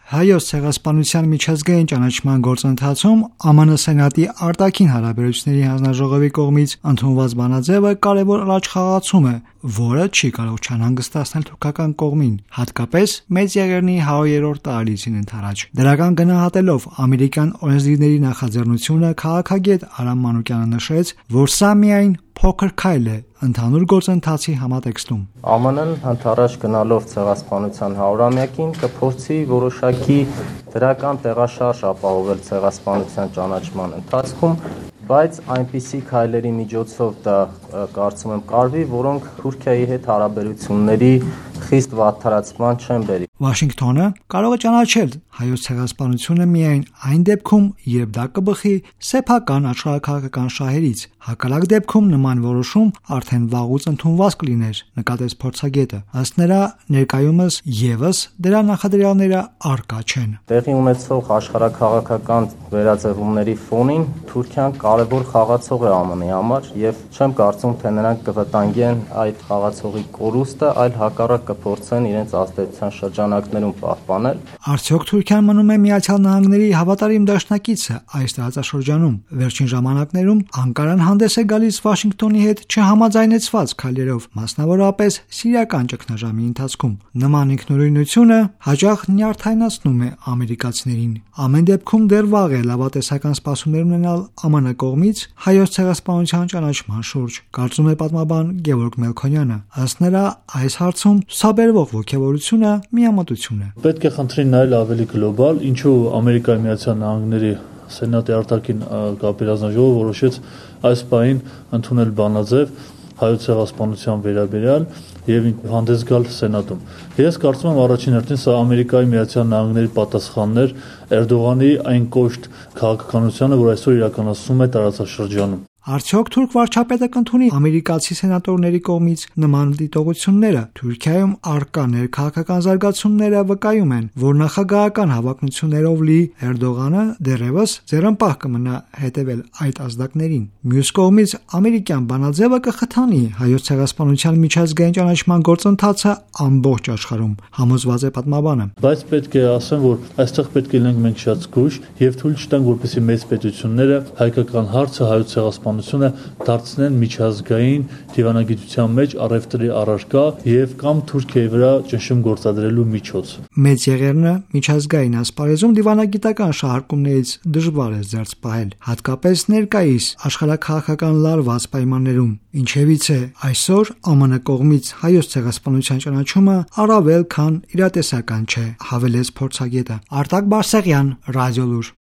Հայոց ցեղասպանության միջազգային ճանաչման գործընթացում ԱՄՆ Սենատի արտաքին հարաբերությունների հանձնաժողովի կողմից ընդունված բանաձևը կարևոր առաջխաղացում է, որը չի կարող չանհանգստացնել թուրքական կողմին, հատկապես Մեծ Եղեռնի 100-րդ տարելիցին ընթരാճ։ Դրական գնահատելով ամերիկյան օրենսդիրների նախաձեռնությունը, քաղաքագետ Արամ Մանուկյանը նշեց, որ սա միայն փոքր քայլ է ընդհանուր գործընթացի համատեքստում։ ԱՄՆ-ն հանդարտ գնալով ցեղասպանության 100-ամյակին կփորձի որոշակի դրական տեղաշարժ ապահովել ցեղասպանության ճանաչման ընթացքում, բայց այնպիսի քայլերի միջոցով դա կարծում եմ կարվի, որոնք Թուրքիայի հետ հարաբերությունների խիստ վատթարացման չեն բերի։ Վաշինգտոնը կարող է ճանաչել հայոց ցեղասպանությունը միայն այն դեպքում, երբ դա կբխի սեփական աշխարհաքաղաքական շահերից։ Հակառակ դեպքում նման որոշում արդեն վաղուց ընդունված կլիներ, նկատեց փորձագետը։ Ըստ նրա, ներկայումս եւս դրա նախադրյալները առկա չեն։ Տեղի ունեցող աշխարհաքաղաքական վերաձևումների ֆոնին Թուրքիան կարևոր խաղացող է ԱՄՆ-ի համար եւ չեմ կարծում, թե նրանք կվտանգեն այդ խաղացողի կորուստը, այլ հակառակ կփորձեն իրենց ազդեցության շրջանակներում պահպանել։ Արդյոք Թուրքիան մնում է Միացյալ Նահանգների հավատարիմ դաշնակիցը այս տարածաշրջանում։ Վերջին ժամանակներում Անկարան հանդես է գալիս Վաշինգտոնի հետ չհամաձայնեցված քայլերով, մասնավորապես սիրիական ճգնաժամի ընթացքում։ Նման ինքնուրույնությունը հաճախ նյարդայնացնում է ամերիկացիներին։ Ամեն դեպքում դեռ վաղ է լավատեսական սպասումներ ունենալ ԱՄՆ կողմից հայոց ցեղասպանության ճանաչման շուրջ, կարծում է պատմաբան Գևորգ Մելքոնյանը։ Ըստ նրա, այս հարցում ցուցաբերվող ոգևորությունը միամտություն է։ Պետք է խնդրին նայել ավելի գլոբալ, ինչու Ամերիկայի Միացյալ Նահանգների Սենատի արտաքին կապերի հանձնաժողովը որոշեց այս պահին ընդունել բանաձև հայոց ցեղասպանության վերաբերյալ եւ հանդես գալ Սենատում։ Ես կարծում եմ առաջին հերթին սա Ամերիկայի Միացյալ Նահանգների պատասխաններ Էրդողանի այն կոշտ քաղաքականությանը, որ այսօր իրականացվում է տարածաշրջանում։ Արդյոք թուրք վարչապետը կընդունի ամերիկացի սենատորների կողմից նման դիտողությունները։ Թուրքիայում առկա ներքաղաքական զարգացումները վկայում են, որ նախագահական հավակնություններով լի Էրդողանը դեռևս ձեռնպահ կմնա հետևել այդ ազդակներին։ Մյուս կողմից ամերիկյան բանաձևը կխթանի հայոց ցեղասպանության միջազգային ճանաչման գործընթացը ամբողջ աշխարհում, համոզված է պատմաբանը։ Բայց պետք է ասեմ, որ այստեղ պետք է լինենք մենք շատ զգույշ եւ թույլ չտանք, որպեսզի մեծ պետությունները հայկական հարցը հայոց ցեղասպանությունը դարձնեն միջազգային դիվանագիտության մեջ առևտրի առարկա եւ կամ Թուրքիայի վրա ճնշում գործադրելու միջոց։ Մեծ Եղեռնը միջազգային ասպարեզում դիվանագիտական շահարկումներից դժվար է զերծ պահել, հատկապես ներկայիս աշխարհաքաղաքական լարված պայմաններում, ինչևից է այսօր ԱՄՆ կողմից հայոց ցեղասպանության ճանաչումը առավել քան իրատեսական չէ, հավելեց փորձագետը։ Արտակ Բարսեղյան, Ռադիոլուր։